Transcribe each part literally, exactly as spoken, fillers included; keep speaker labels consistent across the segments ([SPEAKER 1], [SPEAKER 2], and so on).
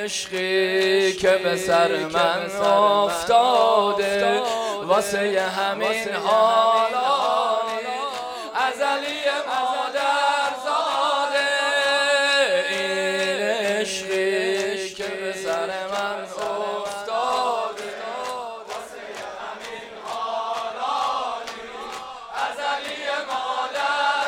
[SPEAKER 1] عشقی که به سر من افتاده واسه همین حالانی ازلی مادر زاده. این عشقی که به سر من افتاده واسه همین حالانی ازلی مادر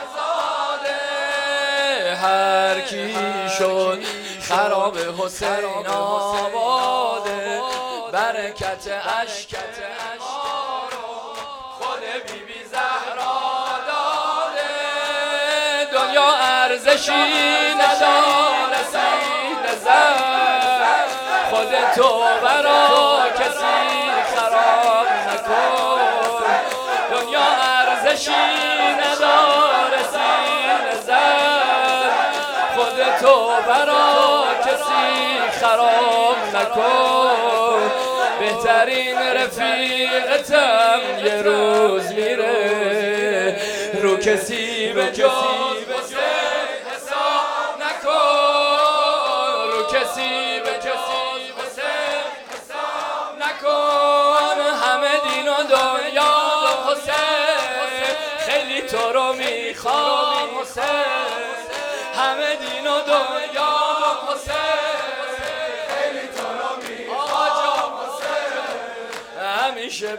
[SPEAKER 1] زاده. هر کی شد خراب حسین آباده برکت اشک ما رو خود بی بی زهرا داده. دنیا ارزشی نداره سینه زد خودتو برا کسی خراب نکن. دنیا ارزشی نداره سینه زد خودتو برا کسی خراب نکن. بهترین رفیقتم یه روز میره رو کسی به جز حسین حساب نکن. رو کسی به جز حسین حساب نکن. همه دین و دنیا حسین خیلی تو رو میخوام حسین. همه دین و دنیا حسین خیلی تو رو میخوام حسین. همیشه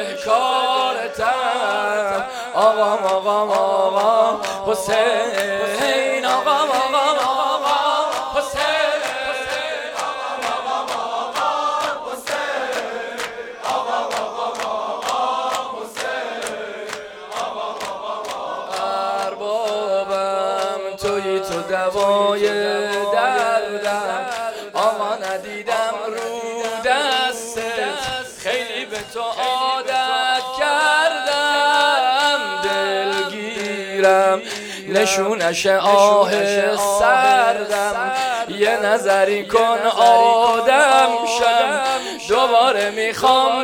[SPEAKER 1] بدهکارتم آقام آقام آقام حسین. آقام آقام آقام حسین. آقام آقام آقام حسین. آقام آقام آقام حسین. آقام آقام اربابم تویی تو دوای دردم. آقا ندیدم رو دستت خیلی به تو عادت کردم. دلگیرم نشونش آه سردم. یه نظری کن آدم شم دوباره میخوام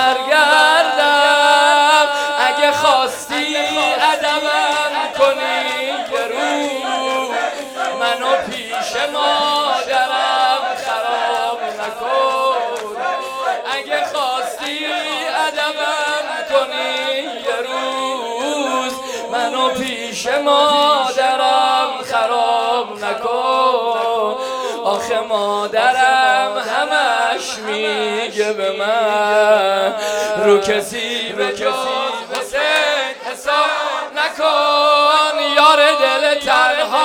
[SPEAKER 1] برگردم. اگه خواستی ادبم کنی یه روز منو پیش مادرم خراب نکن. اگه خواستی ادبم کنی یه روز منو پیش مادرم خراب نکن. آخه مادرم همش میگه به من رو کسی به کسی حسین حساب نکن. یار دل تنها